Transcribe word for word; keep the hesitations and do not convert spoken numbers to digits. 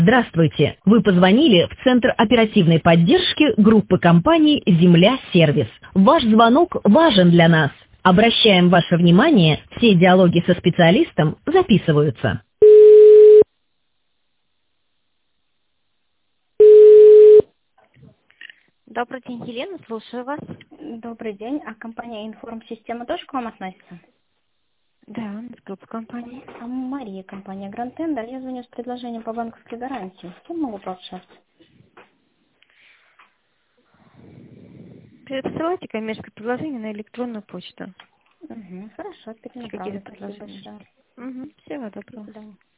Здравствуйте! Вы позвонили в Центр оперативной поддержки группы компаний «Земля-Сервис». Ваш звонок важен для нас. Обращаем ваше внимание, все диалоги со специалистом записываются. Добрый день, Елена, слушаю вас. Добрый день. А компания «Информсистема» тоже к вам относится? Да, группа компании. А Мария, компания «Гранд Тендер». Я звоню с предложением по банковской гарантии. С кем могу пообщаться? Пересылайте коммерческое предложение на электронную почту. Угу, хорошо, Какие-то перенаправлю. Спасибо предложения. большое. Угу, всего До доброго. свидания.